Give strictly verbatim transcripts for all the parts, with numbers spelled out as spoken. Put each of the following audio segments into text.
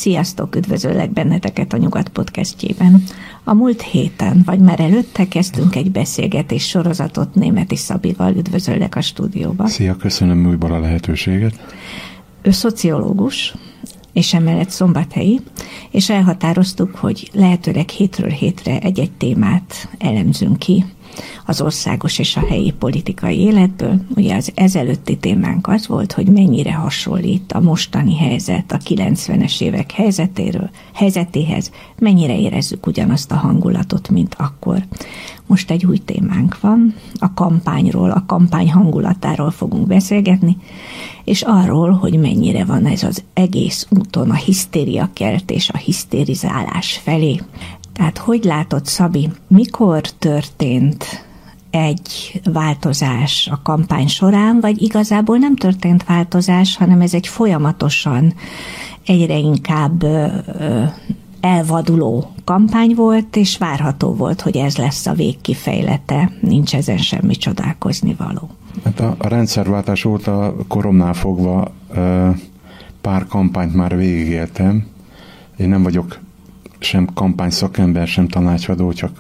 Sziasztok, üdvözöllek benneteket a Nyugat podcastjében. A múlt héten, vagy már előtte kezdtünk egy beszélgetés sorozatot Németi Szabival. Üdvözöllek a stúdióban. Szia, köszönöm újból a lehetőséget. Ő szociológus, és emellett szombathelyi, és elhatároztuk, hogy lehetőleg hétről hétre egy-egy témát elemzünk ki az országos és a helyi politikai életből. Ugye az ezelőtti témánk az volt, hogy mennyire hasonlít a mostani helyzet a kilencvenes évek helyzetéről, helyzetéhez, mennyire érezzük ugyanazt a hangulatot, mint akkor. Most egy új témánk van, a kampányról, a kampány hangulatáról fogunk beszélgetni, és arról, hogy mennyire van ez az egész úton a hisztériakeltés, a hisztérizálás felé. Tehát hogy látod, Szabi, mikor történt egy változás a kampány során, vagy igazából nem történt változás, hanem ez egy folyamatosan egyre inkább ö, ö, elvaduló kampány volt, és várható volt, hogy ez lesz a végkifejlete, nincs ezen semmi csodálkozni való. Hát a, a rendszerváltás óta koromnál fogva ö, pár kampányt már végigéltem. Én nem vagyok sem kampányszakember, sem tanácsadó, csak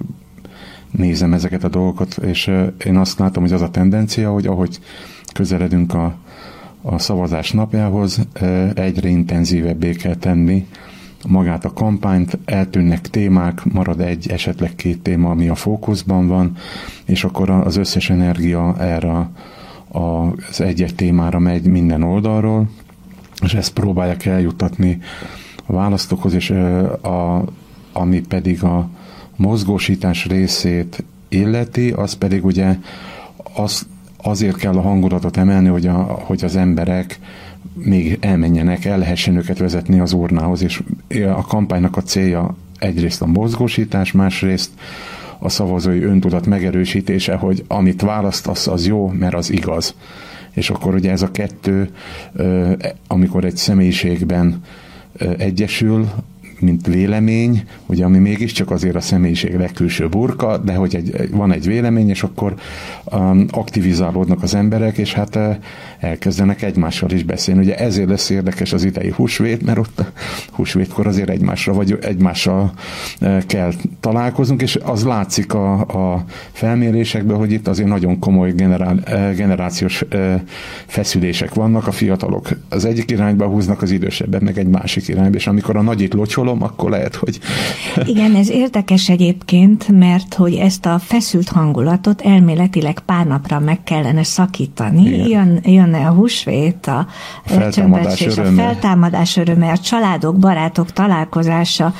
nézem ezeket a dolgokat, és én azt látom, hogy az a tendencia, hogy ahogy közeledünk a, a szavazás napjához, egyre intenzívebbé kell tenni magát a kampányt, eltűnnek témák, marad egy, esetleg két téma, ami a fókuszban van, és akkor az összes energia erre az egy-egy témára megy minden oldalról, és ezt próbálják eljuttatni a választókhoz, és a, ami pedig a mozgósítás részét illeti, az pedig ugye az, azért kell a hangulatot emelni, hogy, a, hogy az emberek még elmenjenek, el lehessen őket vezetni az urnához, és a kampánynak a célja egyrészt a mozgósítás, másrészt a szavazói öntudat megerősítése, hogy amit választasz, az jó, mert az igaz. És akkor ugye ez a kettő, amikor egy személyiségben egyesül, mint vélemény, ugye, ami mégiscsak azért a személyiség legkülső burka, de hogy egy, van egy vélemény, és akkor um, aktivizálódnak az emberek, és hát uh, elkezdenek egymással is beszélni. Ugye ezért lesz érdekes az idei húsvét, mert ott a húsvétkor azért egymásra, vagy egymással uh, kell találkoznunk, és az látszik a, a felmérésekből, hogy itt azért nagyon komoly generál, uh, generációs uh, feszülések vannak, a fiatalok az egyik irányba húznak, az idősebbek meg egy másik irányba, és amikor a nagyit locsolom, akkor lehet, hogy... Igen, ez érdekes egyébként, mert hogy ezt a feszült hangulatot elméletileg pár napra meg kellene szakítani. Jön, jönne a húsvét, a feltámadás öröme. a feltámadás öröme, a családok, barátok találkozása,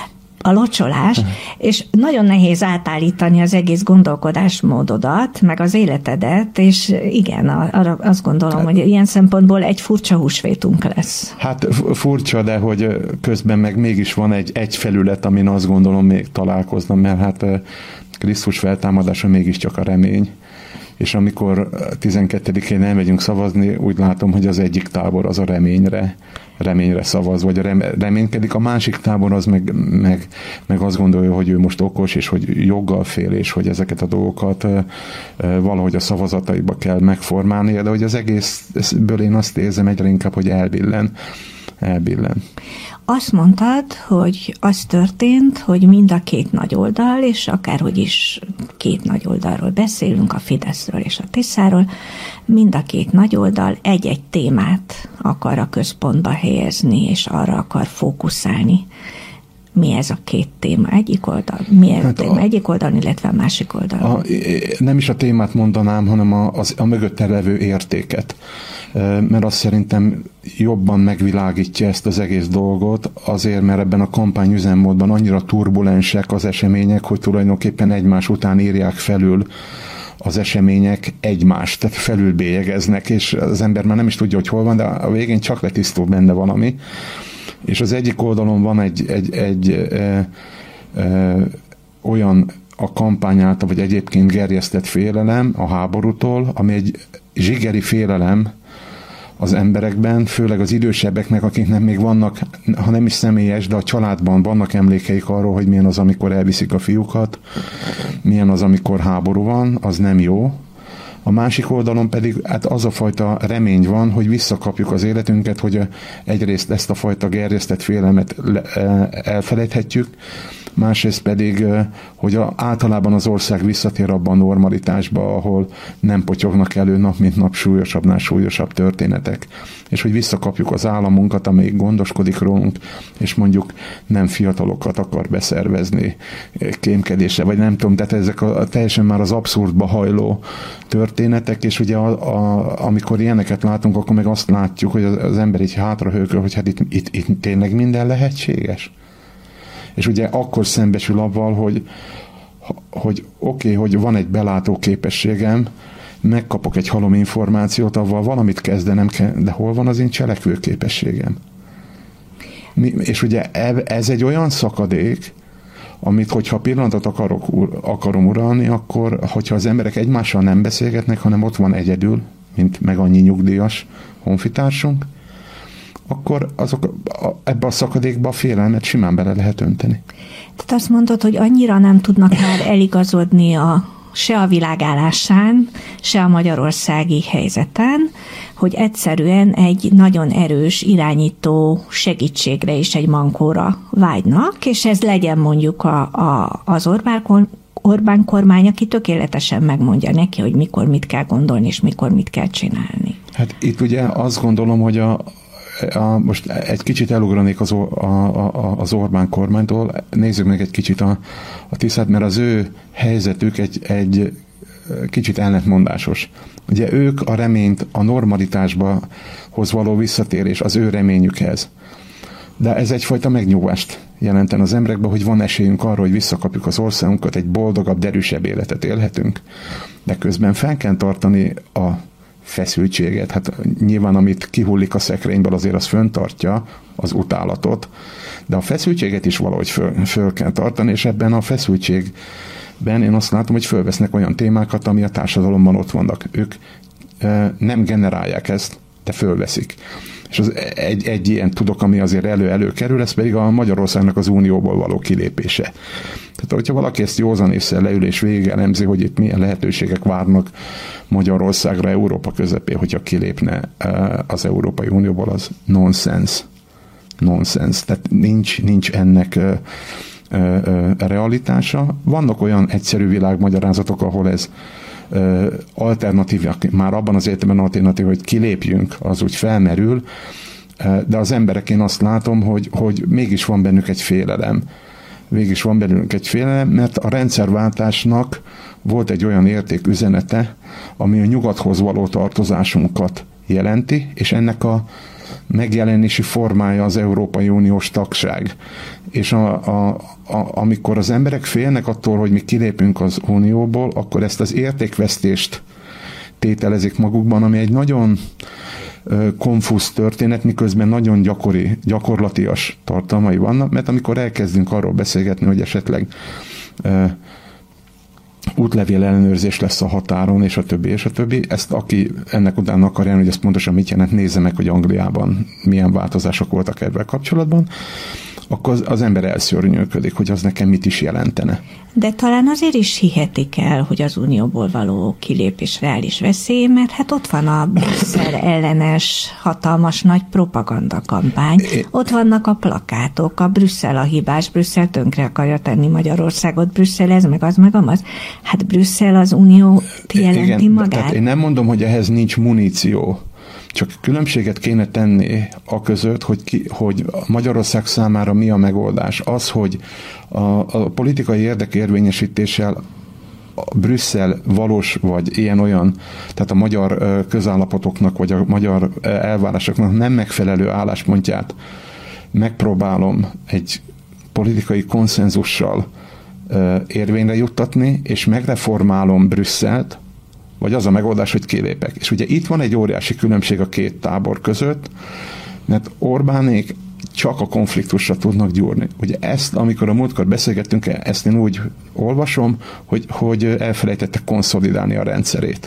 a locsolás, és nagyon nehéz átállítani az egész gondolkodásmódodat, meg az életedet, és igen, arra azt gondolom, hát, hogy ilyen szempontból egy furcsa húsvétunk lesz. Hát furcsa, de hogy közben meg mégis van egy, egy felület, amin azt gondolom még találkoznom, mert hát Krisztus feltámadása mégiscsak a remény. És amikor tizenkettedikén elmegyünk szavazni, úgy látom, hogy az egyik tábor az a reményre, reményre szavaz, vagy a reménykedik, a másik tábor az meg, meg, meg azt gondolja, hogy ő most okos, és hogy joggal fél, és hogy ezeket a dolgokat valahogy a szavazataiba kell megformálnia, de hogy az egészből én azt érzem egyre inkább, hogy elbillen. elbillen. Azt mondtad, hogy az történt, hogy mind a két nagy oldal, és akárhogy is két nagy oldalról beszélünk, a Fideszről és a Tiszáról, mind a két nagy oldal egy-egy témát akar a központba helyezni, és arra akar fókuszálni. Mi ez a két téma? Egyik oldal? Mi ez hát téma? A, egyik oldal, illetve a másik oldal? A, nem is a témát mondanám, hanem a, az, a mögötte levő értéket. Mert azt szerintem jobban megvilágítja ezt az egész dolgot, azért, mert ebben a kampány üzemmódban annyira turbulensek az események, hogy tulajdonképpen egymás után írják felül az események egymást, tehát felülbélyegeznek, és az ember már nem is tudja, hogy hol van, de a végén csak letisztul benne valami. És az egyik oldalon van egy, egy, egy e, e, olyan a kampány által, vagy egyébként gerjesztett félelem a háborútól, ami egy zsigeri félelem az emberekben, főleg az idősebbeknek, akiknek még vannak, ha nem is személyes, de a családban vannak emlékeik arról, hogy milyen az, amikor elviszik a fiúkat, milyen az, amikor háború van, az nem jó. A másik oldalon pedig hát az a fajta remény van, hogy visszakapjuk az életünket, hogy egyrészt ezt a fajta gerjesztett félelmet elfelejthetjük, másrészt pedig, hogy általában az ország visszatér abban a normalitásba, ahol nem potyognak elő nap mint nap súlyosabbnál súlyosabb történetek, és hogy visszakapjuk az államunkat, amelyik gondoskodik rólunk, és mondjuk nem fiatalokat akar beszervezni kémkedésre, vagy nem tudom, tehát ezek a, teljesen már az abszurdba hajló történetek, és ugye a, a, amikor ilyeneket látunk, akkor meg azt látjuk, hogy az, az ember így hátrahőköl, hogy hát itt, itt, itt tényleg minden lehetséges. És ugye akkor szembesül avval, hogy, hogy oké, okay, hogy van egy belátó képességem, megkapok egy halom információt, avval valamit kezdenem kell, de hol van az én cselekvő képességem? Mi, és ugye ez egy olyan szakadék, amit hogyha pillanatot akarok, akarom uralni, akkor hogyha az emberek egymással nem beszélgetnek, hanem ott van egyedül, mint meg annyi nyugdíjas honfitársunk, akkor azok, ebbe a szakadékba a félelmet simán bele lehet önteni. Tehát azt mondod, hogy annyira nem tudnak már eligazodni a, se a világállásán, se a magyarországi helyzeten, hogy egyszerűen egy nagyon erős irányító segítségre és egy mankóra vágynak, és ez legyen mondjuk a, a, az Orbán, Orbán kormány, aki tökéletesen megmondja neki, hogy mikor mit kell gondolni, és mikor mit kell csinálni. Hát itt ugye azt gondolom, hogy a A, most egy kicsit elugranék az, a, a, az Orbán kormánytól, nézzük meg egy kicsit a, a Tiszát, mert az ő helyzetük egy, egy kicsit ellentmondásos. Ugye ők a reményt, a normalitásba hoz való visszatérés az ő reményükhez. De ez egyfajta megnyugvást jelenten az emberekben, hogy van esélyünk arra, hogy visszakapjuk az országunkat, egy boldogabb, derűsebb életet élhetünk. De közben fel kell tartani a feszültséget. Hát nyilván, amit kihullik a szekrényből, azért az föntartja az utálatot, de a feszültséget is valahogy föl, föl kell tartani, és ebben a feszültségben én azt látom, hogy fölvesznek olyan témákat, ami a társadalomban ott vannak. Ők e, nem generálják ezt, de fölveszik. És az egy, egy ilyen tudok, ami azért elő-elő kerül, ez pedig a Magyarországnak az unióból való kilépése. Tehát, hogyha valaki ezt józan ésszel leül és végig elemzi, hogy itt milyen lehetőségek várnak Magyarországra Európa közepén, hogyha kilépne az Európai Unióból, az nonsens. Nonsens. Tehát nincs, nincs ennek realitása. Vannak olyan egyszerű világmagyarázatok, ahol ez alternatív, már abban az értelemben alternatív, hogy kilépjünk, az úgy felmerül, de az emberek, én azt látom, hogy, hogy mégis van bennük egy félelem. Mégis van bennük egy félelem, mert a rendszerváltásnak volt egy olyan értéküzenete, ami a nyugathoz való tartozásunkat jelenti, és ennek a megjelenési formája az Európai Uniós tagság. És a, a, a, amikor az emberek félnek attól, hogy mi kilépünk az Unióból, akkor ezt az értékvesztést tételezik magukban, ami egy nagyon konfusz történet, miközben nagyon gyakori, gyakorlatias tartalmai vannak, mert amikor elkezdünk arról beszélgetni, hogy esetleg útlevél ellenőrzés lesz a határon, és a többi, és a többi. Ezt aki ennek utána akarja, hogy ezt pontosan mit jelent, nézze meg, hogy Angliában milyen változások voltak ebben kapcsolatban, akkor az, az ember elszörnyűködik, hogy az nekem mit is jelentene. De talán azért is hihetik el, hogy az unióból való kilépés reális veszély, mert hát ott van a Brüsszel ellenes, hatalmas nagy propagandakampány. Ott vannak a plakátok, a Brüsszel a hibás, Brüsszel tönkre akarja tenni Magyarországot, Brüsszel ez, meg az, meg amaz. Hát Brüsszel az unió jelenti Igen, magát. Tehát én nem mondom, hogy ehhez nincs muníció. Csak különbséget kéne tenni a között, hogy, ki, hogy Magyarország számára mi a megoldás. Az, hogy a, a politikai érdekérvényesítéssel a Brüsszel valós vagy ilyen-olyan, tehát a magyar közállapotoknak vagy a magyar elvárásoknak nem megfelelő álláspontját megpróbálom egy politikai konszenzussal érvényre juttatni, és megreformálom Brüsszelt, vagy az a megoldás, hogy kilépek. És ugye itt van egy óriási különbség a két tábor között, mert Orbánék csak a konfliktusra tudnak gyúrni. Ugye ezt, amikor a múltkor beszélgettünk, ezt én úgy olvasom, hogy, hogy elfelejtette konszolidálni a rendszerét.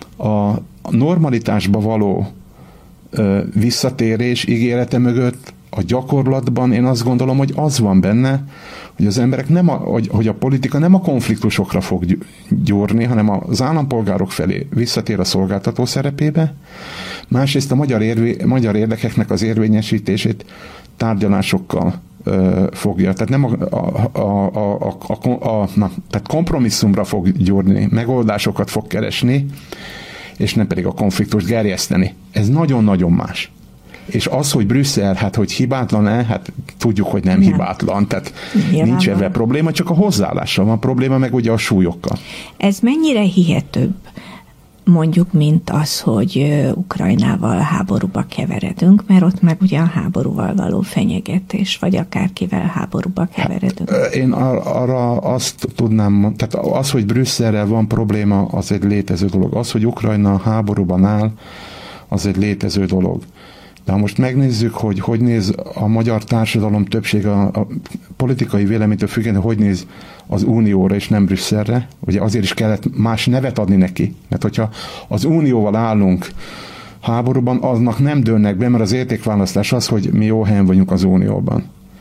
A normalitásba való ö, visszatérés ígérete mögött a gyakorlatban én azt gondolom, hogy az van benne, hogy az emberek nem, a, hogy, hogy a politika nem a konfliktusokra fog gyúrni, hanem az állampolgárok felé visszatér a szolgáltató szerepébe, másrészt a magyar, érvé, magyar érdekeknek az érvényesítését tárgyalásokkal ö, fogja. Tehát nem a, a, a, a, a, a, a na, tehát kompromisszumra fog gyúrni, megoldásokat fog keresni, és nem pedig a konfliktust gerjeszteni. Ez nagyon-nagyon más. És az, hogy Brüsszel, hát hogy hibátlan-e, hát tudjuk, hogy nem, nem. hibátlan, tehát Nyilván nincs ebben probléma, csak a hozzáállással van probléma, meg ugye a súlyokkal. Ez mennyire hihetőbb, mondjuk, mint az, hogy Ukrajnával háborúba keveredünk, mert ott meg ugye a háborúval való fenyegetés, vagy akárkivel háborúba keveredünk. Hát, én ar- arra azt tudnám, tehát az, hogy Brüsszelrel van probléma, az egy létező dolog. Az, hogy Ukrajna háborúban áll, az egy létező dolog. De ha most megnézzük, hogy hogy néz a magyar társadalom többsége a, a politikai véleménytől függően, hogy néz az Unióra és nem Brüsszelre, ugye azért is kellett más nevet adni neki, mert hogyha az Unióval állunk háborúban, aznak nem dőlnek be, mert az értékválasztás az, hogy mi jó helyen vagyunk az Unióban.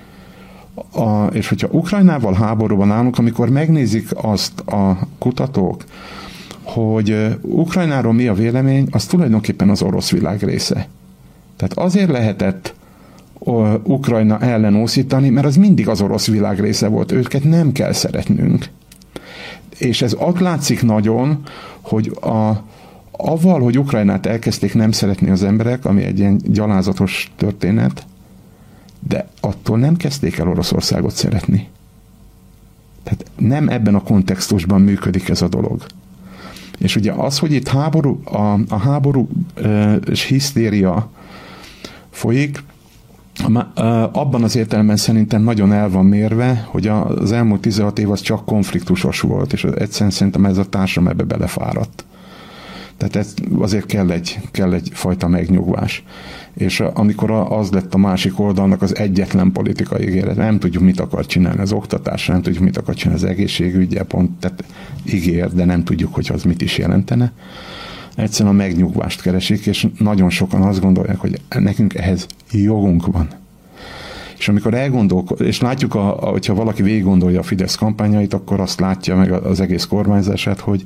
A, és hogyha Ukrajnával háborúban állunk, amikor megnézik azt a kutatók, hogy Ukrajnáról mi a vélemény, az tulajdonképpen az orosz világ része. Tehát azért lehetett Ukrajna ellen úszítani, mert az mindig az orosz világ része volt. Őket nem kell szeretnünk. És ez ott látszik nagyon, hogy a, avval, hogy Ukrajnát elkezdték nem szeretni az emberek, ami egy ilyen gyalázatos történet, de attól nem kezdték el Oroszországot szeretni. Tehát nem ebben a kontextusban működik ez a dolog. És ugye az, hogy itt háború, a, a háború és hisztéria folyik, abban az értelemben szerintem nagyon el van mérve, hogy az elmúlt tizenhat év az csak konfliktusos volt, és egyszerűen szerintem ez a társam ebbe belefáradt. Tehát ez azért kell egy, kell egy fajta megnyugvás. És amikor az lett a másik oldalnak az egyetlen politikai ígéret, nem tudjuk, mit akar csinálni az oktatásra, nem tudjuk, mit akar csinálni az egészségügyel, pont, tehát ígér, de nem tudjuk, hogy az mit is jelentene. Egyszerűen a megnyugvást keresik, és nagyon sokan azt gondolják, hogy nekünk ehhez jogunk van. És amikor elgondolkodunk, és látjuk, a, a, hogyha valaki végig gondolja a Fidesz kampányait, akkor azt látja meg az egész kormányzását, hogy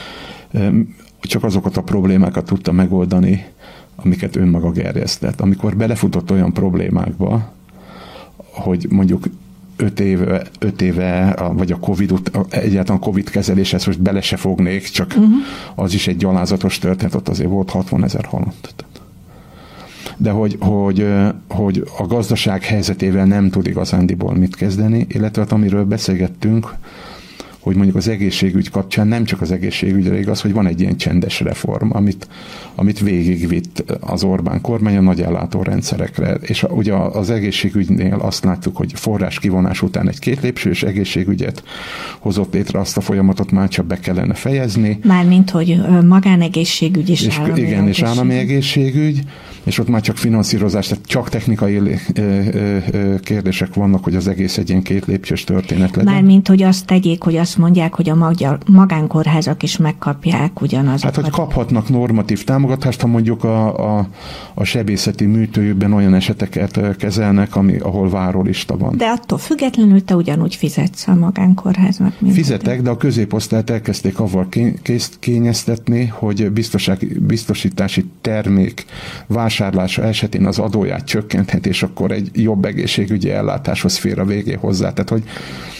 csak azokat a problémákat tudta megoldani, amiket önmaga gerjesztett. Amikor belefutott olyan problémákba, hogy mondjuk öt éve, öt éve vagy a Covid, egyáltalán a Covid kezeléshez most bele se fognék, csak uh-huh. az is egy gyalázatos történet, ott azért volt hatvanezer halott. De hogy, hogy, hogy a gazdaság helyzetével nem tud igazándiból mit kezdeni, illetve amiről beszélgettünk, hogy mondjuk az egészségügy kapcsán nem csak az egészségügyre igaz, hogy van egy ilyen csendes reform, amit, amit végigvitt az Orbán kormány a nagy ellátórendszerekre. És ugye az egészségügynél azt láttuk, hogy forrás kivonás után egy két lépcsős egészségügyet hozott létre, azt a folyamatot már csak be kellene fejezni. Mármint, hogy magánegészségügy és, és állami igen, és állami egészségügy, és ott már csak finanszírozás, tehát csak technikai kérdések vannak, hogy az egész egy ilyen két lépcsős történet legyen. Mármint, hogy azt tegyék, hogy azt mondják, hogy a magyar magánkórházak is megkapják ugyanazokat. Hát, hogy kaphatnak normatív támogatást, ha mondjuk a, a, a sebészeti műtőjükben olyan eseteket kezelnek, ami, ahol várólista van. De attól függetlenül te ugyanúgy fizetsz a magánkórháznak. Fizetek, de a középosztályt elkezdték avval kényeztetni, hogy biztosítási termék vásárlása esetén az adóját csökkenthet, és akkor egy jobb egészségügyi ellátáshoz fér a végé hozzá. Tehát, hogy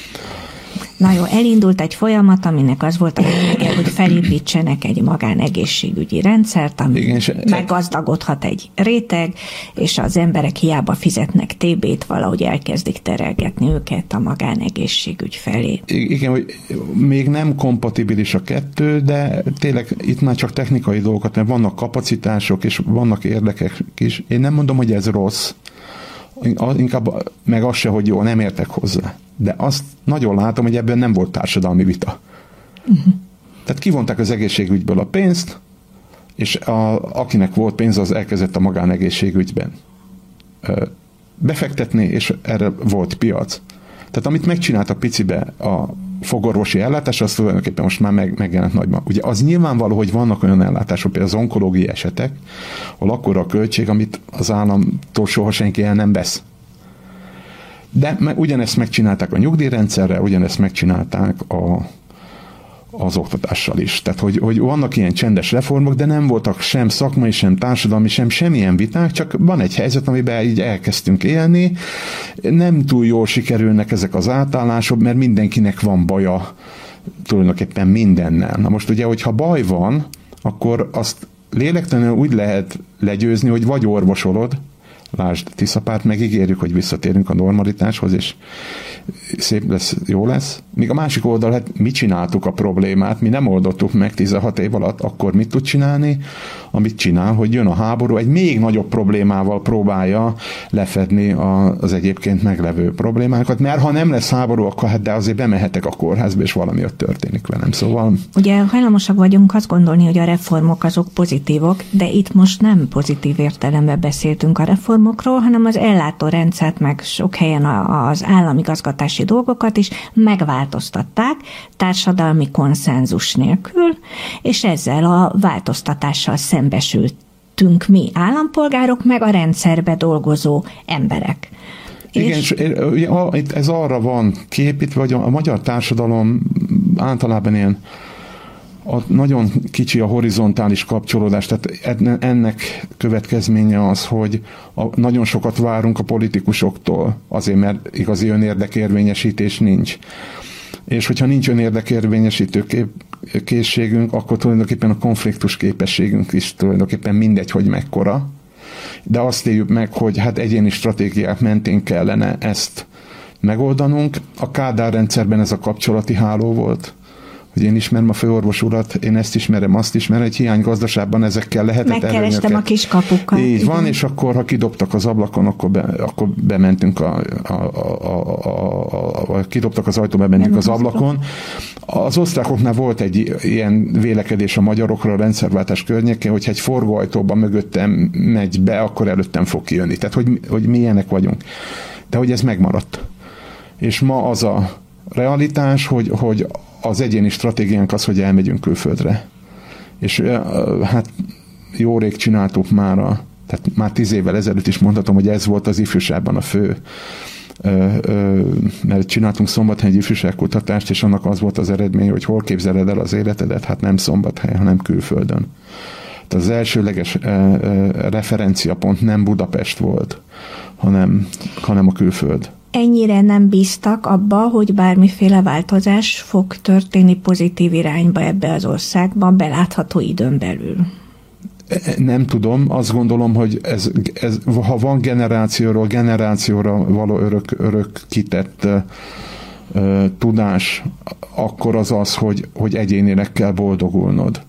Na jó, elindult egy folyamat, aminek az volt a lényege, hogy felépítsenek egy magánegészségügyi rendszert, ami Igen, meggazdagodhat egy réteg, és az emberek hiába fizetnek té bét, valahogy elkezdik terelgetni őket a magánegészségügy felé. Igen, hogy még nem kompatibilis a kettő, de tényleg itt már csak technikai dolgokat, mert vannak kapacitások, és vannak érdekek is. Én nem mondom, hogy ez rossz, inkább meg az se, hogy jó, nem értek hozzá. De azt nagyon látom, hogy ebben nem volt társadalmi vita. Uh-huh. Tehát kivonták az egészségügyből a pénzt, és a, akinek volt pénz, az elkezdett a magánegészségügyben befektetni, és erre volt piac. Tehát amit megcsinált a picibe a fogorvosi ellátás, az tulajdonképpen most már meg, megjelent nagyban. Ugye az nyilvánvaló, hogy vannak olyan ellátások, például az onkológiai esetek, ahol akkora a költség, amit az államtól soha senki el nem vesz. De ugyanezt megcsinálták a nyugdíjrendszerrel, ugyanezt megcsinálták a, az oktatással is. Tehát, hogy, hogy vannak ilyen csendes reformok, de nem voltak sem szakmai, sem társadalmi, sem semmilyen viták, csak van egy helyzet, amiben így elkezdtünk élni. Nem túl jól sikerülnek ezek az átállások, mert mindenkinek van baja tulajdonképpen mindennel. Na most ugye, hogyha baj van, akkor azt lélektelenül úgy lehet legyőzni, hogy vagy orvosolod, lásd Tiszapárt, megígérjük, hogy visszatérünk a normalitáshoz, és szép lesz, jó lesz. Míg a másik oldal, hát mi csináltuk a problémát, mi nem oldottuk meg tizenhat év alatt, akkor mit tud csinálni? Amit csinál, hogy jön a háború, egy még nagyobb problémával próbálja lefedni az egyébként meglevő problémákat, mert ha nem lesz háború, akkor hát de azért bemehetek a kórházba, és valami ott történik velem. Szóval... Ugye hajlamosak vagyunk azt gondolni, hogy a reformok azok pozitívok, de itt most nem pozitív értelemben beszéltünk a reformokról, hanem az ellátórendszert, meg sok helyen az államigazgatási dolgokat is megváltoztatták társadalmi konszenzus nélkül, és ezzel a változtatással szembesültünk mi állampolgárok, meg a rendszerbe dolgozó emberek. Igen, és ez arra van képítve, hogy a magyar társadalom általában ilyen a nagyon kicsi a horizontális kapcsolódás, tehát ennek következménye az, hogy a, nagyon sokat várunk a politikusoktól, azért, mert igazi önérdekérvényesítés nincs. És hogyha nincs önérdekérvényesítő kép, készségünk, akkor tulajdonképpen a konfliktus képességünk is tulajdonképpen mindegy, hogy mekkora. De azt éljük meg, hogy hát egyéni stratégiák mentén kellene ezt megoldanunk. A Kádár rendszerben ez a kapcsolati háló volt, hogy én ismerem a főorvos urat, én ezt ismerem, azt ismerem, egy hiány gazdaságban ezekkel lehetett előnyöket. Megkerestem a kiskapukat. Így igen. Van, és akkor, ha kidobtak az ablakon, akkor, be, akkor bementünk a, a, a, a, a, a kidobtak az ajtóba, bementünk az ablakon. Az osztrákoknál volt egy ilyen vélekedés a magyarokra a rendszerváltás környékén, hogyha egy forgóajtóban mögöttem megy be, akkor előttem fog kijönni. Tehát, hogy, hogy mi ilyenek vagyunk. De hogy ez megmaradt. És ma az a realitás, hogy, hogy az egyéni stratégiánk az, hogy elmegyünk külföldre. És hát jó rég csináltuk már, a, tehát már tíz évvel ezelőtt is mondhatom, hogy ez volt az ifjúságban a fő, ö, ö, mert csináltunk Szombathelyi ifjúságkutatást, és annak az volt az eredmény, hogy hol képzeled el az életedet, hát nem Szombathely, hanem külföldön. Tehát az elsőleges ö, ö, referenciapont nem Budapest volt, hanem, hanem a külföld. Ennyire nem bíztak abba, hogy bármiféle változás fog történni pozitív irányba ebbe az országba belátható időn belül? Nem tudom, azt gondolom, hogy ez, ez, ha van generációról generációra való örök, örök kitett uh, tudás, akkor az az, hogy, hogy egyénileg kell boldogulnod.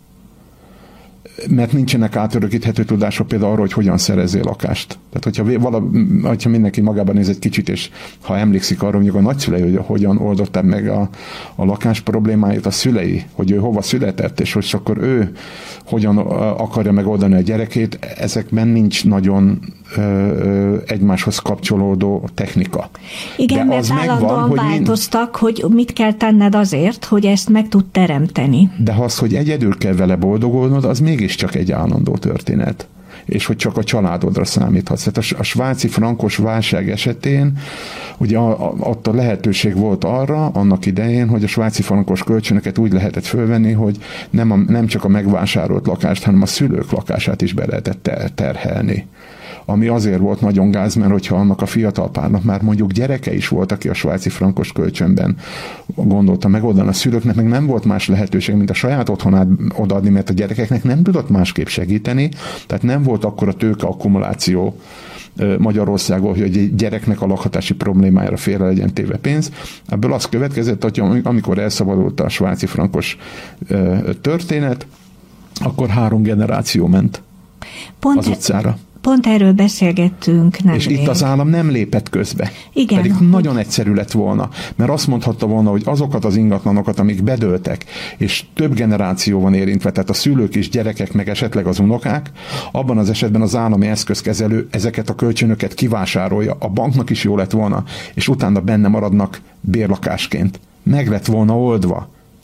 Mert nincsenek átörökíthető tudások például arról, hogy hogyan szerezzél lakást. Tehát, hogyha, vala, hogyha mindenki magában néz egy kicsit, és ha emlékszik arra, mondjuk a nagyszülei, hogy hogyan oldották meg a, a lakás problémáit, a szülei, hogy ő hova született, és hogy akkor ő hogyan akarja megoldani a gyerekét, ezekben nincs nagyon ö, ö, egymáshoz kapcsolódó technika. Igen, de mert állandóan hogy változtak, mind... hogy mit kell tenned azért, hogy ezt meg tud teremteni. De az, hogy egyedül kell vele boldogulnod, az mégiscsak egy állandó történet. És hogy csak a családodra számíthatsz. Tehát a, a svájci frankos válság esetén ugye a, a, ott a lehetőség volt arra, annak idején, hogy a svájci frankos kölcsönöket úgy lehetett fölvenni, hogy nem, a, nem csak a megvásárolt lakást, hanem a szülők lakását is be lehetett ter- terhelni. Ami azért volt nagyon gáz, mert hogyha annak a fiatal párnak már mondjuk gyereke is volt, aki a svájci frankos kölcsönben gondolta megoldani, a szülőknek meg nem volt más lehetőség, mint a saját otthonát odaadni, mert a gyerekeknek nem tudott másképp segíteni, tehát nem volt akkor a tőke akkumuláció Magyarországon, hogy egy gyereknek a lakhatási problémájára félre legyen téve pénz. Ebből az következett, hogy amikor elszabadult a svájci frankos történet, akkor három generáció ment Pont az utcára. Pont erről beszélgettünk. Nem és rég. Itt az állam nem lépett közbe. Igen, Pedig hogy... nagyon egyszerű lett volna, mert azt mondhatta volna, hogy azokat az ingatlanokat, amik bedőltek, és több generáció van érintve, tehát a szülők és gyerekek, meg esetleg az unokák, abban az esetben az állami eszközkezelő ezeket a kölcsönöket kivásárolja, a banknak is jó lett volna, és utána benne maradnak bérlakásként. Meg lett volna oldva.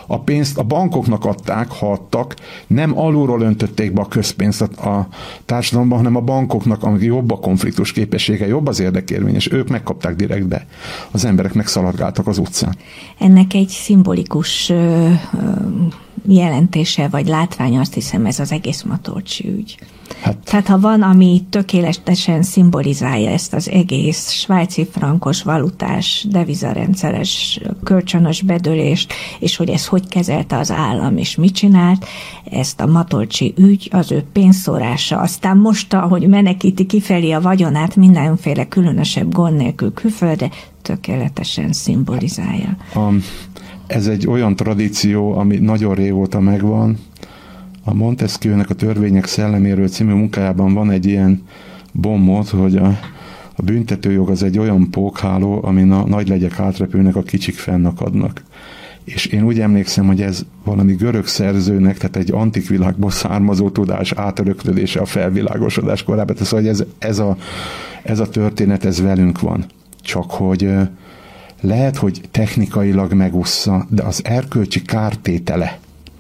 A pénzt a bankoknak adták, ha adtak, nem alulról öntötték be a közpénzt a társadalomban, hanem a bankoknak, amik jobb a konfliktus képessége, jobb az érdekérvényes, ők megkapták direktbe. Az emberek megszaladgáltak az utcán. Ennek egy szimbolikus ö, ö, jelentése vagy látvány, azt hiszem, ez az egész Matolcsy ügy. Hát, Tehát ha van, ami tökéletesen szimbolizálja ezt az egész svájci frankos, valutás, devizarendszeres, kölcsönös bedőlést, és hogy ez hogy kezelte az állam, és mit csinált, ezt a Matolcsy ügy, az ő pénzszórása, aztán most, ahogy menekíti kifelé a vagyonát mindenféle különösebb gond nélkül külföldre, tökéletesen szimbolizálja. Um, ez egy olyan tradíció, ami nagyon régóta megvan. A Montesquieu-nek a Törvények szelleméről című munkájában van egy ilyen bombot, hogy a, a büntetőjog az egy olyan pókháló, amin a nagy legyek átrepülnek, a kicsik fennakadnak. És én úgy emlékszem, hogy ez valami görög szerzőnek, tehát egy antik világból származó tudás átöröklődése a felvilágosodás korában. Tehát szóval ez, ez, a, ez a történet, ez velünk van. Csak hogy lehet, hogy technikailag megúszza, de az erkölcsi kártétele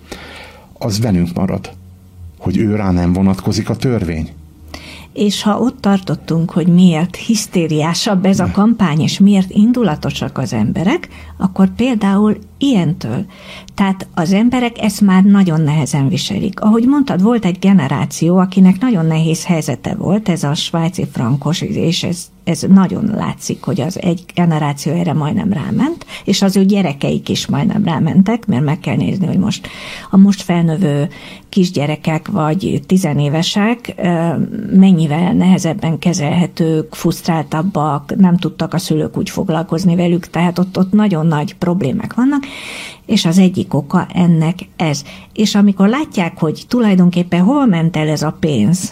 az velünk marad, hogy ő rá nem vonatkozik a törvény. És ha ott tartottunk, hogy miért hisztériásabb ez a kampány, és miért indulatosak az emberek, akkor például ilyentől. Tehát az emberek ezt már nagyon nehezen viselik. Ahogy mondtad, volt egy generáció, akinek nagyon nehéz helyzete volt, ez a svájci frankos, és ez, ez nagyon látszik, hogy az egy generáció erre majdnem ráment, és az ő gyerekeik is majdnem rámentek, mert meg kell nézni, hogy most a most felnövő kisgyerekek vagy tizenévesek mennyivel nehezebben kezelhetők, frusztráltabbak, nem tudtak a szülők úgy foglalkozni velük, tehát ott, ott nagyon nagy problémák vannak, és az egyik oka ennek ez. És amikor látják, hogy tulajdonképpen hol ment el ez a pénz,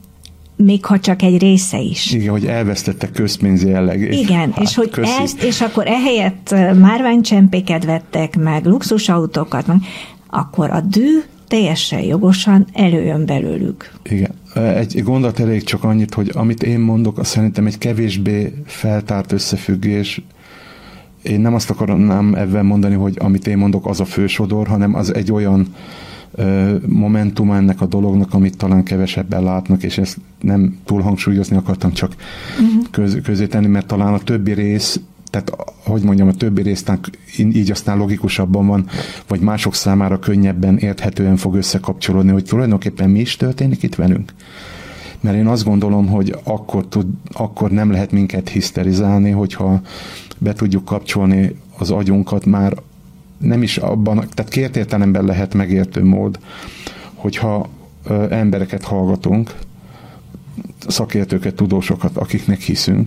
még ha csak egy része is. Igen, hogy elvesztette közpénz jellegét. Igen, hát, és hogy köszi. ezt, és akkor ehelyett márványcsempéket vettek meg, luxusautókat, meg, akkor a dű teljesen jogosan előjön belőlük. Igen. Egy gondolat elég csak annyit, hogy amit én mondok, az szerintem egy kevésbé feltárt összefüggés. Én nem azt akarnám ebben mondani, hogy amit én mondok, az a fősodor, hanem az egy olyan ö, momentum ennek a dolognak, amit talán kevesebben látnak, és ezt nem túl hangsúlyozni akartam, csak uh-huh. köz, közé tenni, mert talán a többi rész, tehát hogy mondjam, a többi rész így aztán logikusabban van, vagy mások számára könnyebben, érthetően fog összekapcsolódni, hogy tulajdonképpen mi is történik itt velünk. Mert én azt gondolom, hogy akkor, tud, akkor nem lehet minket hiszterizálni, hogyha be tudjuk kapcsolni az agyunkat, már nem is abban, tehát két értelemben lehet megértő mód, hogyha ö, embereket hallgatunk, szakértőket, tudósokat, akiknek hiszünk,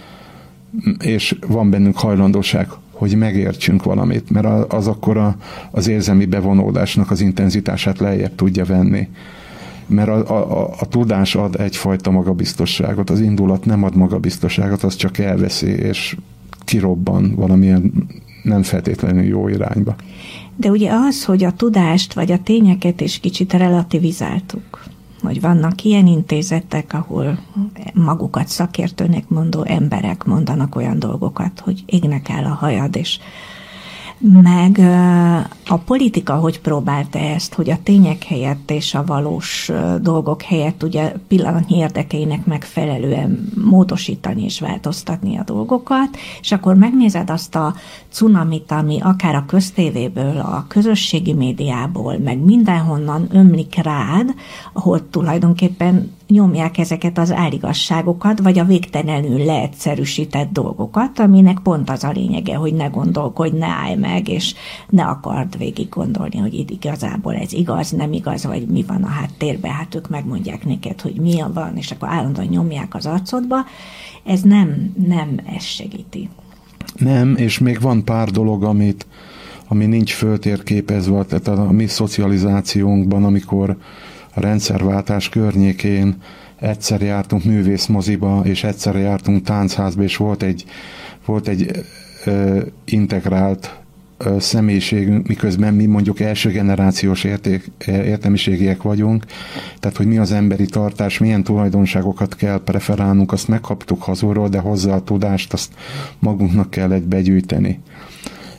és van bennünk hajlandóság, hogy megértsünk valamit, mert az akkor a, az érzelmi bevonódásnak az intenzitását lejjebb tudja venni. Mert a, a, a tudás ad egyfajta magabiztosságot, az indulat nem ad magabiztosságot, az csak elveszi, és kirobban valamilyen nem feltétlenül jó irányba. De ugye az, hogy a tudást vagy a tényeket is kicsit relativizáltuk, hogy vannak ilyen intézetek, ahol magukat szakértőnek mondó emberek mondanak olyan dolgokat, hogy égnek el a hajad, és meg a politika hogy próbálta ezt, hogy a tények helyett és a valós dolgok helyett ugye pillanatnyi érdekeinek megfelelően módosítani és változtatni a dolgokat, és akkor megnézed azt a cunamit, ami akár a köztévéből, a közösségi médiából, meg mindenhonnan ömlik rád, ahol tulajdonképpen nyomják ezeket az álligazságokat, vagy a végtelenül leegyszerűsített dolgokat, aminek pont az a lényege, hogy ne gondolkodj, ne állj meg, és ne akard végig gondolni, hogy itt igazából ez igaz, nem igaz, vagy mi van a háttérben, hát ők megmondják neked, hogy mi van, és akkor állandóan nyomják az arcodba. Ez nem, nem ezt segíti. Nem, és még van pár dolog, amit, ami nincs föltérképezve, tehát a mi szocializációnkban, amikor a rendszerváltás környékén egyszer jártunk művészmoziba, és egyszer jártunk táncházba, és volt egy, volt egy ö, integrált ö, személyiségünk, miközben mi mondjuk első generációs érték, értelmiségiek vagyunk, tehát hogy mi az emberi tartás, milyen tulajdonságokat kell preferálnunk, azt megkaptuk hazulról, de hozzá a tudást, azt magunknak kellett begyűjteni.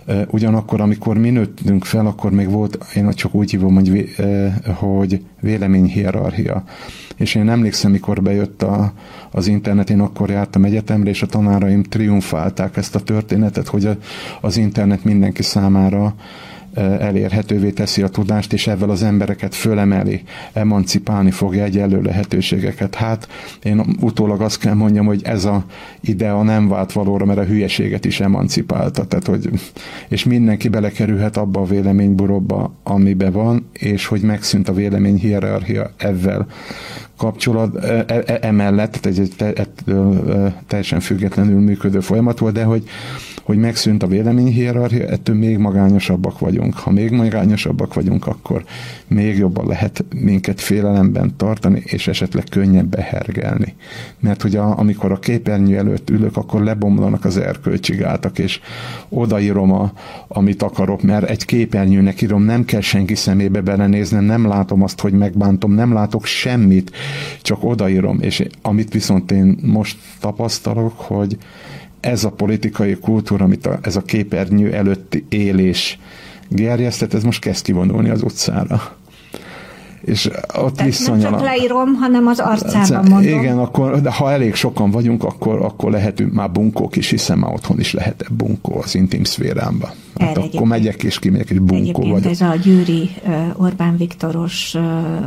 Ugyanakkor, amikor mi nőttünk fel, akkor még volt, én csak úgy hívom, hogy, hogy véleményhierarchia. És én emlékszem, mikor bejött a, az internet, én akkor jártam egyetemre, és a tanáraim triumfálták ezt a történetet, hogy a, az internet mindenki számára elérhetővé teszi a tudást, és ezzel az embereket fölemeli, emancipálni fogja egyenlő lehetőségeket. Hát én utólag azt kell mondjam, hogy ez a idea nem vált valóra, mert a hülyeséget is emancipálta. Tehát, hogy, és mindenki belekerülhet abba a véleményburokba, amiben van, és hogy megszűnt a véleményhierarchia ezzel kapcsolat, e, e, emellett, tehát egy te, e, teljesen függetlenül működő folyamat volt, de hogy, hogy megszűnt a véleményhierarchia, ettől még magányosabbak vagyunk. Ha még magányosabbak vagyunk, akkor még jobban lehet minket félelemben tartani, és esetleg könnyebb behergelni. Mert hogy a, amikor a képernyő előtt ülök, akkor lebomlanak az erkölcsi gátak, és odaírom, a, amit akarok, mert egy képernyőnek írom, nem kell senki szemébe belenéznem, nem látom azt, hogy megbántom, nem látok semmit, csak odaírom, és amit viszont én most tapasztalok, hogy ez a politikai kultúra, amit a, ez a képernyő előtti élés gerjesztett, ez most kezd kivonulni az utcára. És ott nem csak leírom, hanem az arcában mondom. Igen, akkor, de ha elég sokan vagyunk, akkor, akkor lehetünk már bunkók is, hiszen már otthon is lehet bunkó az intim szférámban. Hát akkor megyek és kimegyek, és bunkó vagyok. Ez a Győri uh, Orbán Viktoros uh,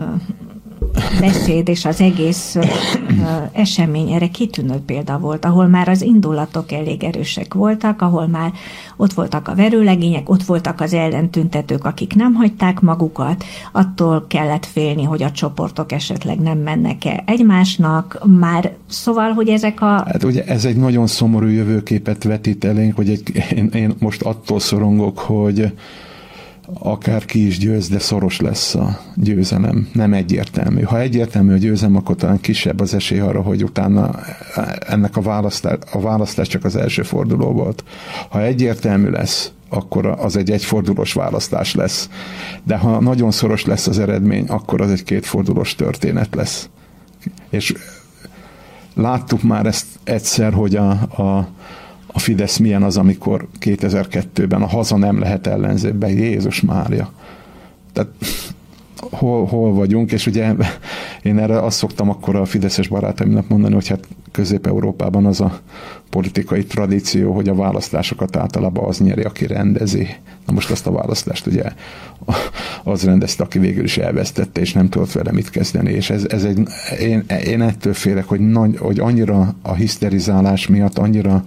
beszéd és az egész uh, esemény erre kitűnő példa volt, ahol már az indulatok elég erősek voltak, ahol már ott voltak a verőlegények, ott voltak az ellentüntetők, akik nem hagyták magukat, attól kellett félni, hogy a csoportok esetleg nem mennek-e egymásnak, már szóval, hogy ezek a... Hát ugye ez egy nagyon szomorú jövőképet vetít elénk, hogy egy, én, én most attól szorongok, hogy akár ki is győz, de szoros lesz a győzelem. Nem egyértelmű. Ha egyértelmű a győzelem, akkor talán kisebb az esély arra, hogy utána ennek a választás, a választás csak az első forduló volt. Ha egyértelmű lesz, akkor az egy egyfordulós választás lesz. De ha nagyon szoros lesz az eredmény, akkor az egy kétfordulós történet lesz. És láttuk már ezt egyszer, hogy a, a a Fidesz milyen az, amikor kétezer-kettőben a haza nem lehet ellenzékben. Jézus Mária. Tehát hol, hol vagyunk, és ugye én erre azt szoktam akkor a fideszes barátaimnak mondani, hogy hát Közép-Európában az a politikai tradíció, hogy a választásokat általában az nyeri, aki rendezi. Na most azt a választást ugye az rendezte, aki végül is elvesztette, és nem tudott vele mit kezdeni. És ez, ez egy, én, én ettől félek, hogy, nagy, hogy annyira a hiszterizálás miatt, annyira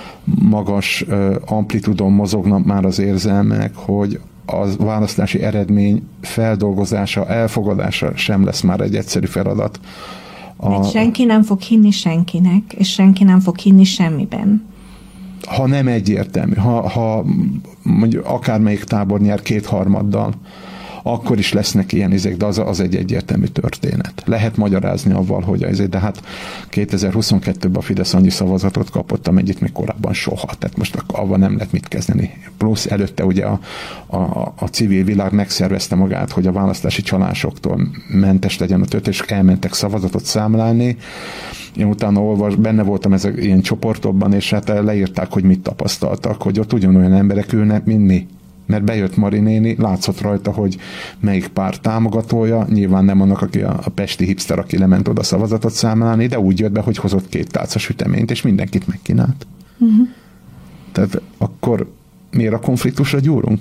magas amplitudon mozognak már az érzelmek, hogy a választási eredmény feldolgozása, elfogadása sem lesz már egy egyszerű feladat. A... senki nem fog hinni senkinek, és senki nem fog hinni semmiben. Ha nem egyértelmű, ha, ha mondjuk akármelyik tábor nyer kétharmaddal, akkor is lesznek ilyen izék, de az, az egy egyértelmű történet. Lehet magyarázni avval, hogy ez, de hát kétezer-huszonkettőben a Fidesz annyi szavazatot kapott, amennyit még korábban soha. Tehát most avval nem lehet mit kezdeni. Plusz előtte ugye a, a, a civil világ megszervezte magát, hogy a választási csalásoktól mentes legyen a történet, és elmentek szavazatot számlálni. Én utána olvas, benne voltam ezek ilyen csoportokban, és hát leírták, hogy mit tapasztaltak, hogy ott ugyanolyan emberek ülnek, mint mi. Mert bejött Mari néni, látszott rajta, hogy melyik párt támogatója, nyilván nem annak, aki a, a pesti hipster, aki lement oda szavazatot számlálni, de úgy jött be, hogy hozott két tálca süteményt, és mindenkit megkínált. Uh-huh. Tehát akkor miért a konfliktusra gyúrunk?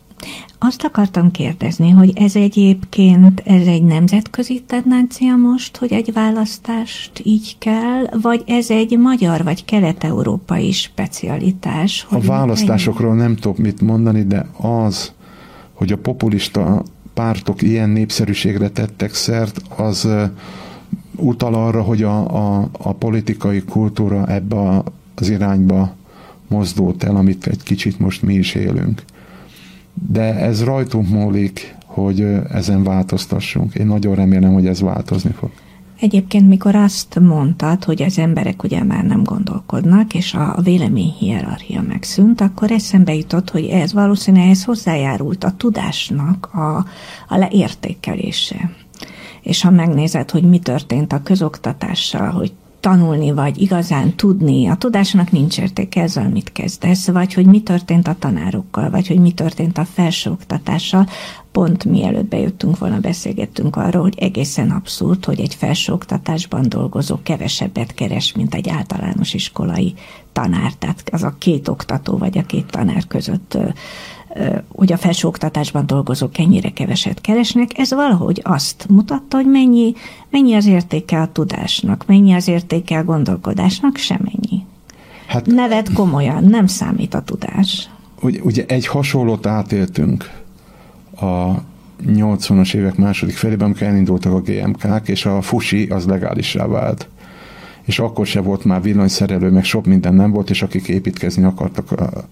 Azt akartam kérdezni, hogy ez egyébként ez egy nemzetközi tendencia most, hogy egy választást így kell, vagy ez egy magyar vagy kelet-európai specialitás? A választásokról nem tudok mit mondani, de az, hogy a populista pártok ilyen népszerűségre tettek szert, az uh, utal arra, hogy a, a, a politikai kultúra ebbe az irányba mozdult el, amit egy kicsit most mi is élünk. De ez rajtunk múlik, hogy ezen változtassunk. Én nagyon remélem, hogy ez változni fog. Egyébként, mikor azt mondtad, hogy az emberek ugye már nem gondolkodnak, és a véleményhierarchia megszűnt, akkor eszembe jutott, hogy ez valószínűleg ez hozzájárult a tudásnak a, a leértékelése. És ha megnézed, hogy mi történt a közoktatással, hogy tanulni, vagy igazán tudni, a tudásnak nincs értéke, ezzel mit kezdesz, vagy hogy mi történt a tanárokkal, vagy hogy mi történt a felsőoktatással. Pont mielőtt bejöttünk volna, beszélgettünk arról, hogy egészen abszurd, hogy egy felsőoktatásban dolgozó kevesebbet keres, mint egy általános iskolai tanár. Tehát az a két oktató, vagy a két tanár között, hogy a felsőoktatásban dolgozók ennyire keveset keresnek, ez valahogy azt mutatta, hogy mennyi, mennyi az értéke a tudásnak, mennyi az értéke a gondolkodásnak, semennyi. Hát, nevet komolyan, nem számít a tudás. Ugye, ugye egy hasonlót átéltünk a nyolcvanas évek második felében, amikor elindultak a gé em ká-k, és a fusi az legálissá vált. És akkor se volt már villanyszerelő, meg sok minden nem volt, és akik építkezni akartak.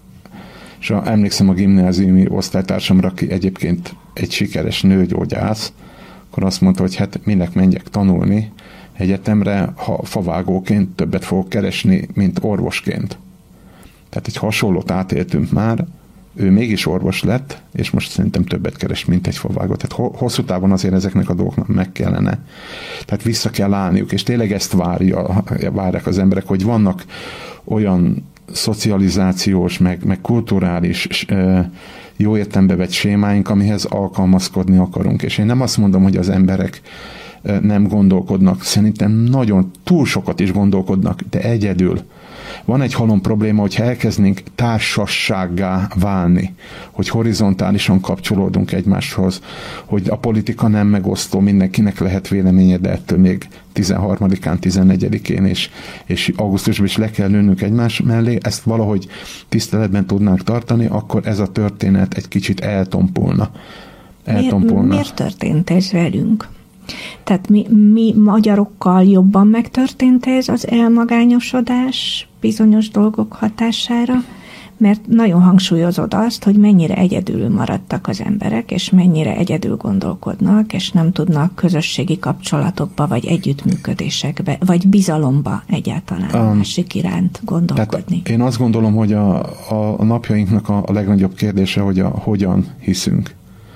És a, emlékszem a gimnáziumi osztálytársamra, aki egyébként egy sikeres nőgyógyász, akkor azt mondta, hogy hát minek menjek tanulni egyetemre, ha favágóként többet fogok keresni, mint orvosként. Tehát egy hasonlót átéltünk már, ő mégis orvos lett, és most szerintem többet keres, mint egy favágó. Tehát hosszú távon azért ezeknek a dolgoknak meg kellene. Tehát vissza kell állniuk, és tényleg ezt várja, várják az emberek, hogy vannak olyan szocializációs, meg, meg kulturális jó értelembe vett sémáink, amihez alkalmazkodni akarunk. És én nem azt mondom, hogy az emberek nem gondolkodnak. Szerintem nagyon túl sokat is gondolkodnak, de egyedül. Van egy halom probléma, hogy elkezdenénk társassággá válni, hogy horizontálisan kapcsolódunk egymáshoz, hogy a politika nem megosztó, mindenkinek lehet véleménye, de ettől még tizenharmadikán, tizennegyedikén és, és augusztusban is le kell nőnünk egymás mellé, ezt valahogy tiszteletben tudnánk tartani, akkor ez a történet egy kicsit eltompulna. eltompulna. Miért, miért történt ez velünk? Tehát mi, mi magyarokkal jobban megtörtént ez az elmagányosodás bizonyos dolgok hatására, mert nagyon hangsúlyozod azt, hogy mennyire egyedül maradtak az emberek, és mennyire egyedül gondolkodnak, és nem tudnak közösségi kapcsolatokba, vagy együttműködésekbe, vagy bizalomba egyáltalán a um, másik iránt gondolkodni. Én azt gondolom, hogy a, a napjainknak a, a legnagyobb kérdése, hogy a hogyan hiszünk.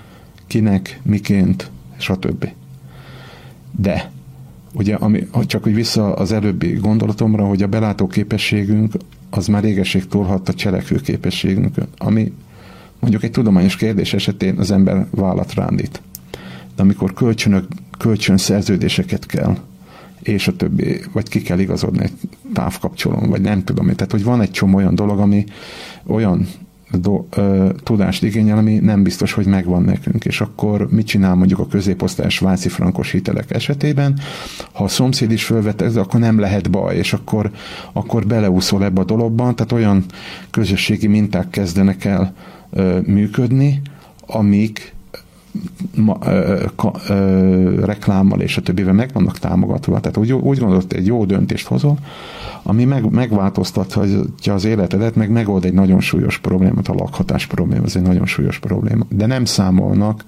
Kinek, miként, stb. De, ugye, ami, csak úgy vissza az előbbi gondolatomra, hogy a belátó képességünk az már régesség túlhadt a cselekvő képességünkön, ami mondjuk egy tudományos kérdés esetén az ember vállat rándít. De amikor kölcsönök, kölcsönszerződéseket kell, és a többi, vagy ki kell igazodni egy távkapcsolón, vagy nem tudom, tehát hogy van egy csomó olyan dolog, ami olyan Do, ö, tudást igényel, ami nem biztos, hogy megvan nekünk. És akkor mit csinál mondjuk a középosztályos svájci frankos hitelek esetében? Ha a szomszéd is fölvet, akkor nem lehet baj, és akkor, akkor beleúszol ebbe a dologban, tehát olyan közösségi minták kezdenek el ö, működni, amik ma, ö, ka, ö, reklámmal és a többivel meg vannak támogatva. Tehát úgy, úgy gondolod, egy jó döntést hozol, ami meg, megváltoztatja az életedet, meg megold egy nagyon súlyos problémát, a lakhatás probléma, ez egy nagyon súlyos probléma. De nem számolnak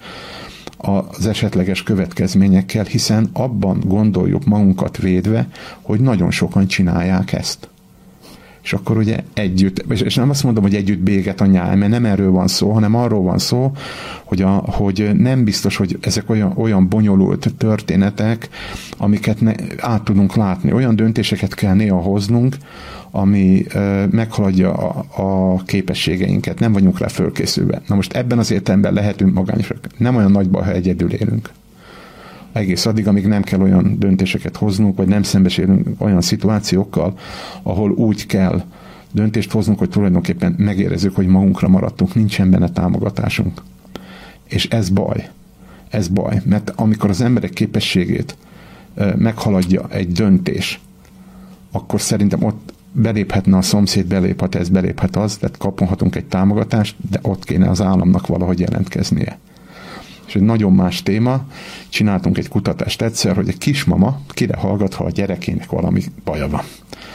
az esetleges következményekkel, hiszen abban gondoljuk magunkat védve, hogy nagyon sokan csinálják ezt. És akkor ugye együtt, és nem azt mondom, hogy együtt béget a nyál, mert nem erről van szó, hanem arról van szó, hogy, a, hogy nem biztos, hogy ezek olyan, olyan bonyolult történetek, amiket ne, át tudunk látni. Olyan döntéseket kell néha hoznunk, ami uh, meghaladja a, a képességeinket, nem vagyunk rá fölkészülve. Na most ebben az értelemben lehetünk magányosak. Nem olyan nagy baj, ha egyedül élünk. Egész addig, amíg nem kell olyan döntéseket hoznunk, vagy nem szembesülünk olyan szituációkkal, ahol úgy kell döntést hoznunk, hogy tulajdonképpen megérezzük, hogy magunkra maradtunk, nincsen benne támogatásunk. És ez baj. Ez baj, mert amikor az emberek képességét meghaladja egy döntés, akkor szerintem ott beléphetne a szomszéd, beléphet ez, beléphet az, tehát kaphatunk egy támogatást, de ott kéne az államnak valahogy jelentkeznie. És egy nagyon más téma, csináltunk egy kutatást egyszer, hogy egy kismama kire hallgat, ha a gyerekének valami baja van.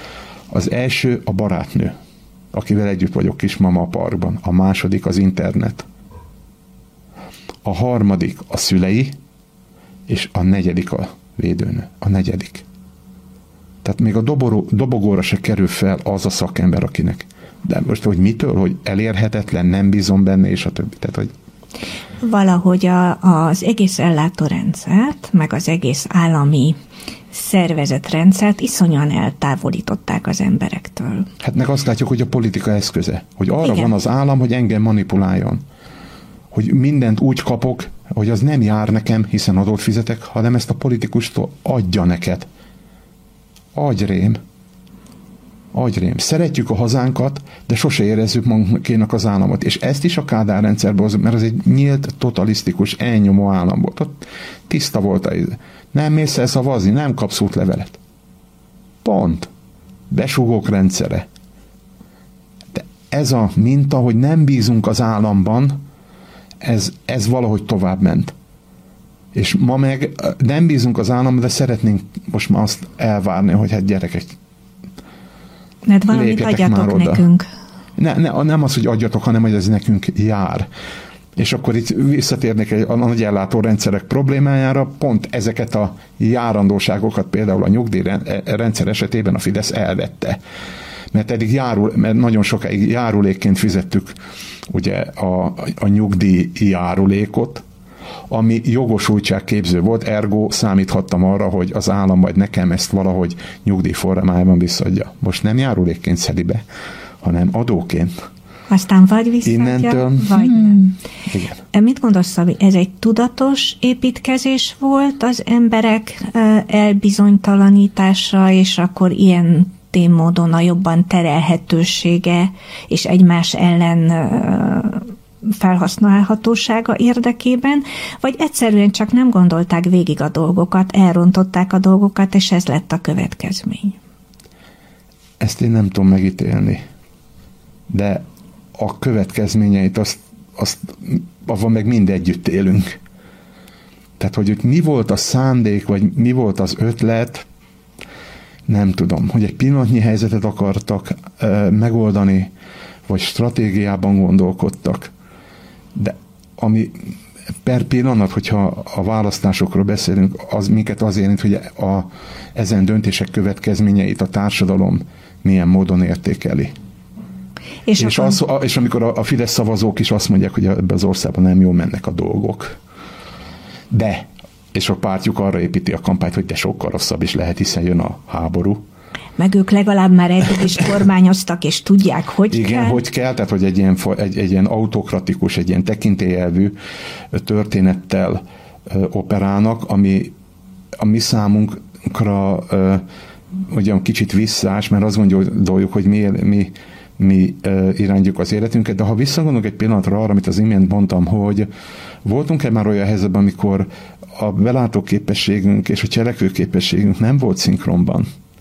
Az első a barátnő, akivel együtt vagyok, kismama a parkban. A második az internet. A harmadik a szülei, és a negyedik a védőnő. A negyedik. Tehát még a doboró, dobogóra se kerül fel az a szakember, akinek. De most, hogy mitől, hogy elérhetetlen, nem bízom benne, és a többi. Tehát, hogy valahogy a, az egész ellátórendszert, meg az egész állami szervezett rendszert iszonyan eltávolították az emberektől. Hát meg azt látjuk, hogy a politika eszköze, hogy arra Igen. van az állam, hogy engem manipuláljon. Hogy mindent úgy kapok, hogy az nem jár nekem, hiszen adót fizetek, hanem ezt a politikustól adja neked. Agyrém. Agyrém. Szeretjük a hazánkat, de sose érezzük magunkénak az államot. És ezt is a Kádár rendszerben hozott, mert az egy nyílt, totalisztikus, elnyomó állam volt. Ott tiszta volt a... Nem mész el szavazni, nem kapsz útlevelet. Pont. Besugók rendszere. De ez a minta, hogy nem bízunk az államban, ez, ez valahogy tovább ment. És ma meg nem bízunk az államban, de szeretnénk most már azt elvárni, hogy hát gyerekek, mert valamit adjatok nekünk. Ne, ne, nem az, hogy adjatok, hanem hogy ez nekünk jár. És akkor itt visszatérnék egy, a nagy ellátórendszerek problémájára, pont ezeket a járandóságokat például a nyugdíjrendszer esetében a Fidesz elvette. Mert eddig járul, mert nagyon sokáig járulékként fizettük ugye a, a nyugdíj járulékot, ami jogosultságképző volt, ergo számíthattam arra, hogy az állam majd nekem ezt valahogy nyugdíj formájában visszaadja. Most nem járulékként szedi be, hanem adóként. Aztán vagy visszaadja, Innentől, vagy nem. Igen. Mit gondolsz, Szabi, ez egy tudatos építkezés volt az emberek elbizonytalanítása, és akkor ilyen módon a jobban terelhetősége és egymás ellen felhasználhatósága érdekében, vagy egyszerűen csak nem gondolták végig a dolgokat, elrontották a dolgokat, és ez lett a következmény? Ezt én nem tudom megítélni. De a következményeit azt, azt avval meg mind együtt élünk. Tehát, hogy mi volt a szándék, vagy mi volt az ötlet, nem tudom, hogy egy pillanatnyi helyzetet akartak e, megoldani, vagy stratégiában gondolkodtak. De ami per pillanat, hogyha a választásokról beszélünk, az minket az érint, hogy a, ezen döntések következményeit a társadalom milyen módon értékeli. És, és, akkor... az, és amikor a, a Fidesz szavazók is azt mondják, hogy ebben az országban nem jól mennek a dolgok. De és a pártjuk arra építi a kampányt, hogy de sokkal rosszabb is lehet, hiszen jön a háború. Meg ők legalább már eddig is kormányoztak, és tudják, hogy Igen, kell. Igen, hogy kell, tehát hogy egy ilyen, egy, egy ilyen autokratikus, egy ilyen tekintélyelvű történettel ö, operálnak, ami a mi számunkra ö, ugyan kicsit visszás, mert azt gondoljuk, hogy mi, mi, mi ö, irányítjuk az életünket, de ha visszagondolunk egy pillanatra arra, amit az imént mondtam, hogy voltunk-e már olyan helyzetben, amikor a belátóképességünk és a cselekvőképességünk nem volt szinkronban.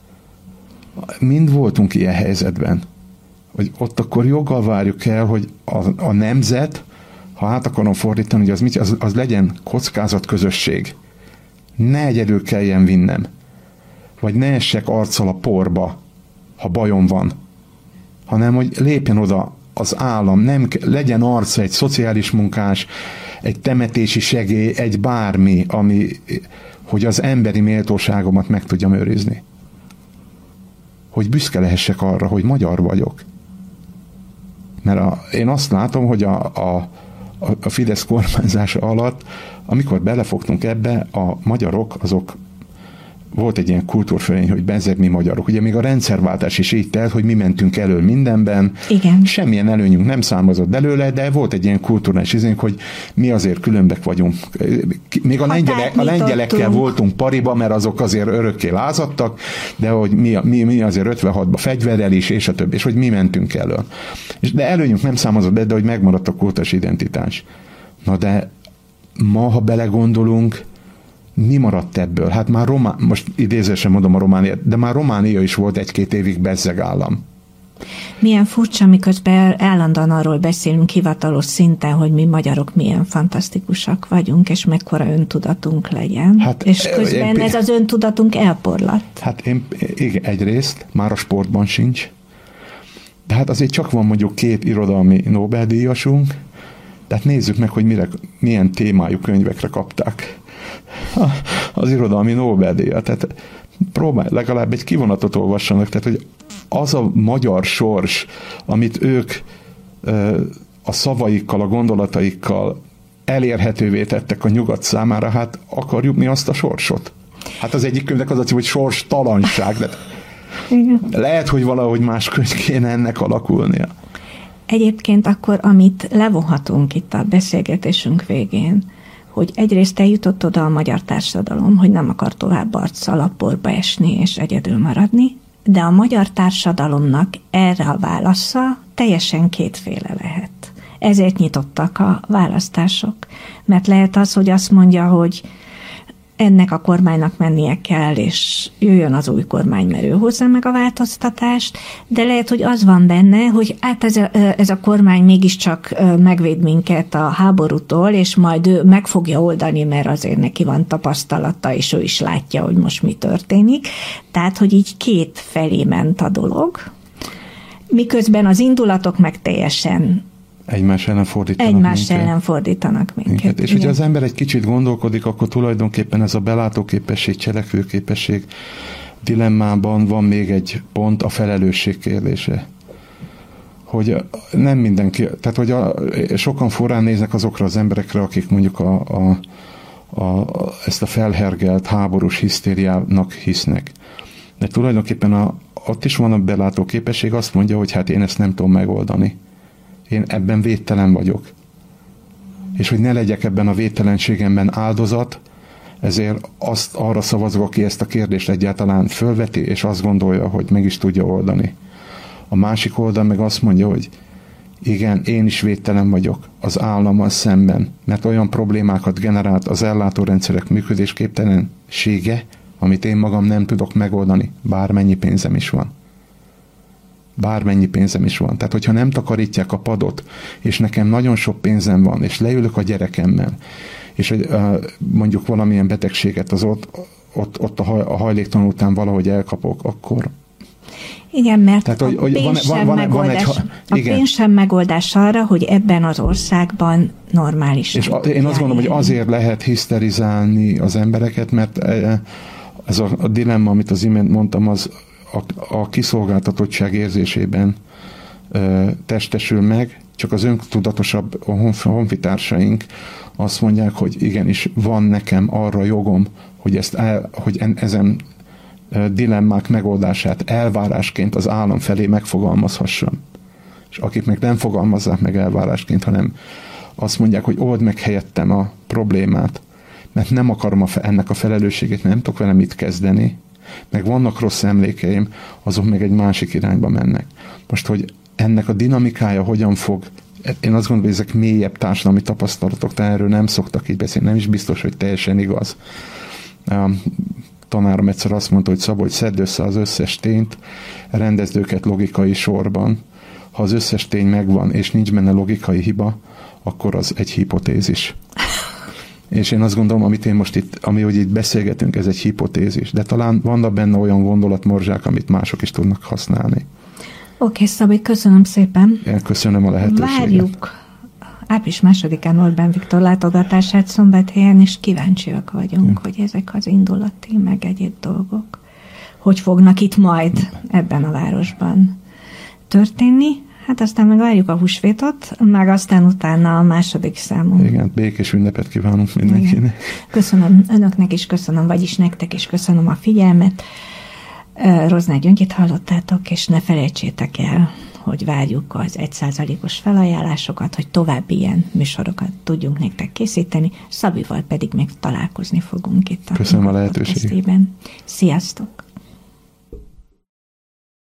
Mind voltunk ilyen helyzetben, hogy ott akkor joggal várjuk el, hogy a, a nemzet, ha át akarom fordítani, hogy az, mit, az, az legyen kockázatközösség. Ne egyedül kelljen vinnem. Vagy ne essek arccal a porba, ha bajom van. Hanem, hogy lépjen oda az állam, nem legyen arca egy szociális munkás, egy temetési segély, egy bármi, ami, hogy az emberi méltóságomat meg tudjam őrizni. Hogy büszke lehessek arra, hogy magyar vagyok. Mert a, én azt látom, hogy a, a, a Fidesz kormányzása alatt, amikor belefogtunk ebbe, a magyarok, azok volt egy ilyen kultúrfölény, hogy bezzeg mi magyarok. Ugye még a rendszerváltás is így telt, hogy mi mentünk elől mindenben. Igen. Semmilyen előnyünk nem származott belőle, de volt egy ilyen kulturális izénk, hogy mi azért különbek vagyunk. Még a, lengyelek, a lengyelekkel voltunk pariba, mert azok azért örökké lázadtak, de hogy mi, mi, mi azért ötvenhatban fegyverrel is, és a többi, és hogy mi mentünk elől. De előnyünk nem származott be, de hogy megmaradt a kultúrás identitás. Na de ma, ha belegondolunk, mi maradt ebből? Hát már Román, most idézősen mondom a Romániát, de már Románia is volt egy-két évig bezzeg állam. Milyen furcsa, miközben állandóan arról beszélünk hivatalos szinten, hogy mi magyarok milyen fantasztikusak vagyunk, és mekkora öntudatunk legyen. Hát, és közben én, ez az öntudatunk elporlatt. Hát én, igen, egyrészt már a sportban sincs. De hát azért csak van mondjuk két irodalmi Nobel-díjasunk, tehát nézzük meg, hogy mire, milyen témájú könyvekre kapták az irodalmi Nobel-díjat. Tehát próbálj, legalább egy kivonatot olvassanak, tehát hogy az a magyar sors, amit ők a szavaikkal, a gondolataikkal elérhetővé tettek a nyugat számára, hát akarjuk mi azt a sorsot? Hát az egyik könyvnek az a cím, hogy sorstalanság. De Igen. Lehet, hogy valahogy máshogy kéne ennek alakulnia. Egyébként akkor, amit levonhatunk itt a beszélgetésünk végén, hogy egyrészt eljutott oda a magyar társadalom, hogy nem akar tovább arccal a porba esni és egyedül maradni, de a magyar társadalomnak erre a válasza teljesen kétféle lehet. Ezért nyitottak a választások. Mert lehet az, hogy azt mondja, hogy ennek a kormánynak mennie kell, és jöjjön az új kormány, mert ő hozza meg a változtatást, de lehet, hogy az van benne, hogy hát ez a, ez a kormány mégiscsak megvéd minket a háborútól, és majd ő meg fogja oldani, mert azért neki van tapasztalata, és ő is látja, hogy most mi történik. Tehát, hogy így két felé ment a dolog, miközben az indulatok meg teljesen Egymás ellen fordítanak Egymás minket. ellen fordítanak minket. minket. És hogyha az ember egy kicsit gondolkodik, akkor tulajdonképpen ez a belátóképesség, cselekvőképesség dilemmában van még egy pont, a felelősség kérdése. Hogy nem mindenki, tehát hogy a, sokan forrán néznek azokra az emberekre, akik mondjuk a, a, a, ezt a felhergelt háborús hisztériának hisznek. De tulajdonképpen a, ott is van a belátóképesség, azt mondja, hogy hát én ezt nem tudom megoldani. Én ebben védtelen vagyok. És hogy ne legyek ebben a védtelenségemben áldozat, ezért azt arra szavazok, aki ezt a kérdést egyáltalán fölveti, és azt gondolja, hogy meg is tudja oldani. A másik oldal meg azt mondja, hogy igen, én is védtelen vagyok az állammal szemben, mert olyan problémákat generált az ellátórendszerek működésképtelensége, amit én magam nem tudok megoldani, bármennyi pénzem is van. Bármennyi pénzem is van. Tehát, hogyha nem takarítják a padot, és nekem nagyon sok pénzem van, és leülök a gyerekemmel, és mondjuk valamilyen betegséget az ott, ott, ott a hajléktalan után valahogy elkapok, akkor... Igen, mert Tehát, a, hogy, hogy pénz van, sem van, megoldás, van egy, a igen. pénz sem megoldás arra, hogy ebben az országban normális. És a, én azt gondolom, hogy azért lehet hiszterizálni az embereket, mert ez a, a dilemma, amit az imént mondtam, az a, a kiszolgáltatottság érzésében ö, testesül meg, csak az öntudatosabb honfitársaink azt mondják, hogy igenis van nekem arra jogom, hogy, ezt el, hogy en, ezen dilemmák megoldását elvárásként az állam felé megfogalmazhassam. És akik meg nem fogalmazzák meg elvárásként, hanem azt mondják, hogy old meg helyettem a problémát, mert nem akarom a, ennek a felelősségét, nem tudok vele mit kezdeni, meg vannak rossz emlékeim, azok meg egy másik irányba mennek. Most, hogy ennek a dinamikája hogyan fog, én azt gondolom, hogy ezek mélyebb társadalmi tapasztalatok, tehát erről nem szoktak így beszélni, nem is biztos, hogy teljesen igaz. A tanárom egyszer azt mondta, hogy Szabolcs, szedd össze az összes tényt, rendezd őket logikai sorban. Ha az összes tény megvan, és nincs benne logikai hiba, akkor az egy hipotézis. És én azt gondolom, amit én most itt, ami hogy itt beszélgetünk, ez egy hipotézis, de talán vannak benne olyan gondolatmorzsák, amit mások is tudnak használni. Oké, Szabi, köszönöm szépen. Én köszönöm a lehetőséget. Várjuk április másodikán Orbán Viktor látogatását Szombathelyen, és kíváncsiak vagyunk, ja. hogy ezek az indulati, meg egyéb dolgok, hogy fognak itt majd ebben a városban történni. Hát aztán meg várjuk a húsvétot, meg aztán utána a második számú. Igen, békés ünnepet kívánunk mindenkinek. Igen. Köszönöm önöknek is, köszönöm, vagyis nektek is köszönöm a figyelmet. Rozsnáth Gyöngyit hallottátok, és ne felejtsétek el, hogy várjuk az egy százalékos felajánlásokat, hogy további ilyen műsorokat tudjunk nektek készíteni, Szabival pedig még találkozni fogunk itt a Köszönöm a lehetőséget. Sziasztok!